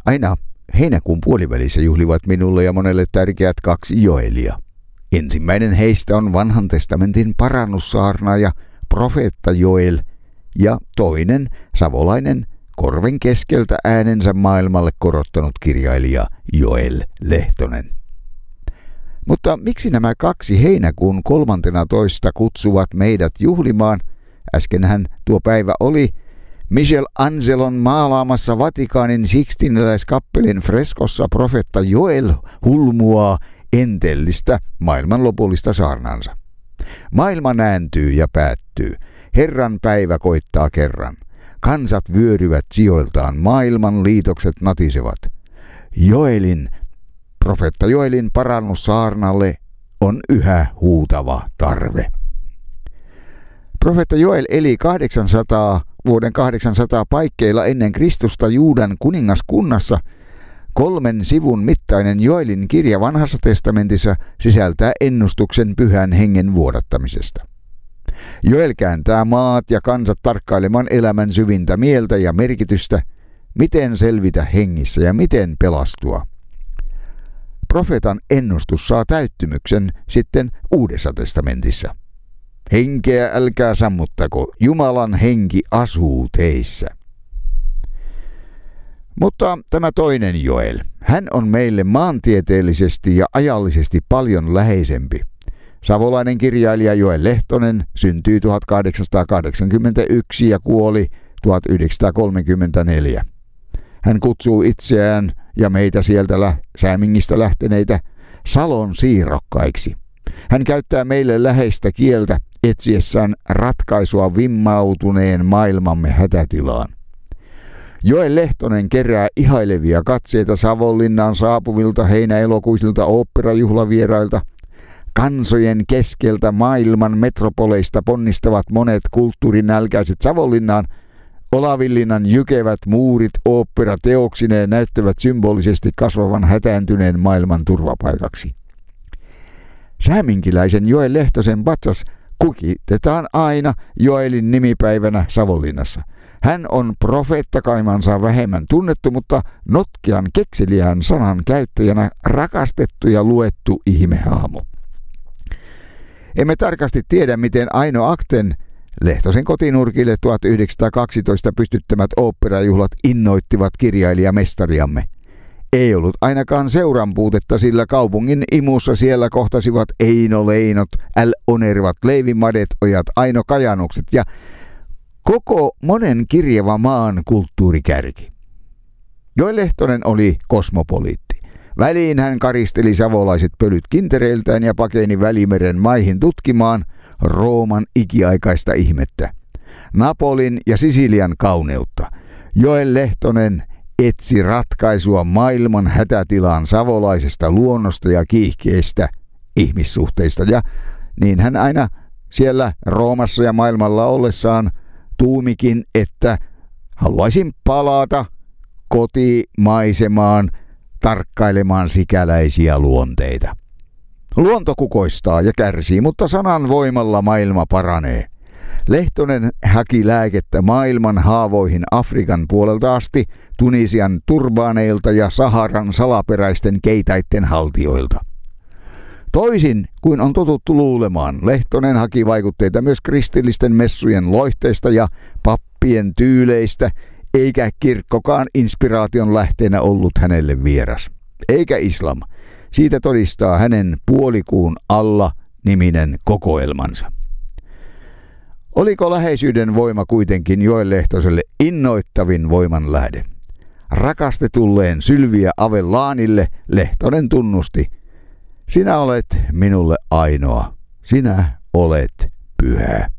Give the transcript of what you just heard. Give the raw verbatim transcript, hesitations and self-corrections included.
Aina heinäkuun puolivälissä juhlivat minulle ja monelle tärkeät kaksi Joelia. Ensimmäinen heistä on Vanhan testamentin parannussaarnaaja profeetta Joel ja toinen savolainen korven keskeltä äänensä maailmalle korottanut kirjailija Joel Lehtonen. Mutta miksi nämä kaksi heinäkuun kolmantena toista kutsuvat meidät juhlimaan? Äskenhän tuo päivä oli Michelangelon maalaamassa Vatikaanin Sixtinilaiskappelin freskossa profeetta Joel hulmuaa entellistä maailman lopullista saarnansa. Maailma nääntyy ja päättyy. Herran päivä koittaa kerran. Kansat vyöryvät sijoiltaan, maailman liitokset natisevat. Joelin, profeetta Joelin parannussaarnalle on yhä huutava tarve. Profeetta Joel eli kahdeksansataa, vuoden kahdeksansataa paikkeilla ennen Kristusta Juudan kuningaskunnassa. Kolmen sivun mittainen Joelin kirja Vanhassa testamentissa sisältää ennustuksen pyhän hengen vuodattamisesta. Joel kääntää maat ja kansat tarkkailemaan elämän syvintä mieltä ja merkitystä, miten selvitä hengissä ja miten pelastua. Profeetan ennustus saa täyttymyksen sitten Uudessa testamentissa. Henkeä älkää sammuttako, Jumalan henki asuu teissä. Mutta tämä toinen Joel, hän on meille maantieteellisesti ja ajallisesti paljon läheisempi. Savolainen kirjailija Joel Lehtonen syntyi tuhatkahdeksansataakahdeksankymmentäyksi ja kuoli tuhatyhdeksänsataakolmekymmentäneljä. Hän kutsuu itseään ja meitä sieltä lä- Säämingistä lähteneitä Salon siirrokkaiksi. Hän käyttää meille läheistä kieltä etsiessään ratkaisua vimmautuneen maailmamme hätätilaan. Joel Lehtonen kerää ihailevia katseita Savonlinnaan saapuvilta heinäelokuisilta oopperajuhlavierailta. Kansojen keskeltä maailman metropoleista ponnistavat monet kulttuurinälkäiset Savonlinnaan. Olavinlinnan jykevät muurit oopperateoksineen näyttävät symbolisesti kasvavan hätääntyneen maailman turvapaikaksi. Sääminkiläisen Joel Lehtosen patsas kukitetaan aina Joelin nimipäivänä Savonlinnassa. Hän on profeettakaimansa vähemmän tunnettu, mutta notkean kekseliään sanan käyttäjänä rakastettu ja luettu ihmehahmo. Emme tarkasti tiedä, miten Aino Akten Lehtosen kotinurkille tuhatyhdeksänsataakaksitoista pystyttämät oopperajuhlat innoittivat kirjailijamestariamme. Ei ollut ainakaan seuran puutetta, sillä kaupungin imussa siellä kohtasivat Eino Leinot, L. Onervat, Leivi Madetojat, Aino Kajanukset ja koko monen kirjava maan kulttuurikärki. Joel Lehtonen oli kosmopoliitti. Väliin hän karisteli savolaiset pölyt kintereiltään ja pakeni Välimeren maihin tutkimaan Rooman ikiaikaista ihmettä, Napolin ja Sisilian kauneutta. Joel Lehtonen etsi ratkaisua maailman hätätilaan savolaisesta luonnosta ja kiihkeistä ihmissuhteista. Ja niin hän aina siellä Roomassa ja maailmalla ollessaan tuumikin, että haluaisin palata kotimaisemaan tarkkailemaan sikäläisiä luonteita. Luonto kukoistaa ja kärsii, mutta sanan voimalla maailma paranee. Lehtonen haki lääkettä maailman haavoihin Afrikan puolelta asti, Tunisian turbaaneilta ja Saharan salaperäisten keitaitten haltioilta. Toisin kuin on totuttu luulemaan, Lehtonen haki vaikutteita myös kristillisten messujen loihteista ja pappien tyyleistä, eikä kirkkokaan inspiraation lähteenä ollut hänelle vieras. Eikä islam. Siitä todistaa hänen puolikuun alla niminen kokoelmansa. Oliko läheisyyden voima kuitenkin Joel Lehtoselle innoittavin voiman lähde? Rakastetulleen Sylviä Avellaanille Lehtonen tunnusti: sinä olet minulle ainoa, sinä olet pyhä.